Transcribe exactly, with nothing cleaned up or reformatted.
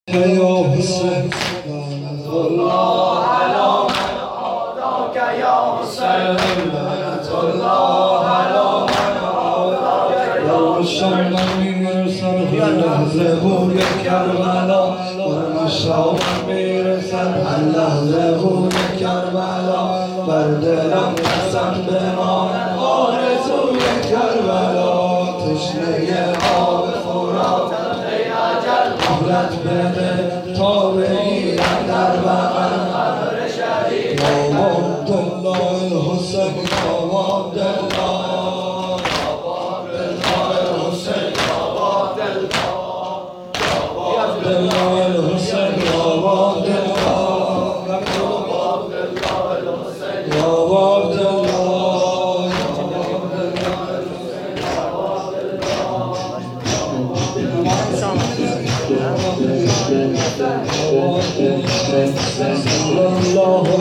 يا حسين لعنة الله على من عاداك يا حسين لعنة الله على من عاداك يا حسين میرسن هر لحظه بوی کربلا بر مشتاق میرسن هر لحظه بوی کربلا بر دلم قسم بماند آرزوی کربلا تشنه آب فرات مهلت بده تا بگیرم در بغل قبر شهید یا عبدالله الحسین یا عبدالله یا الحسین یا عبدالله الحسین یا عبدالله یا عبدالله الله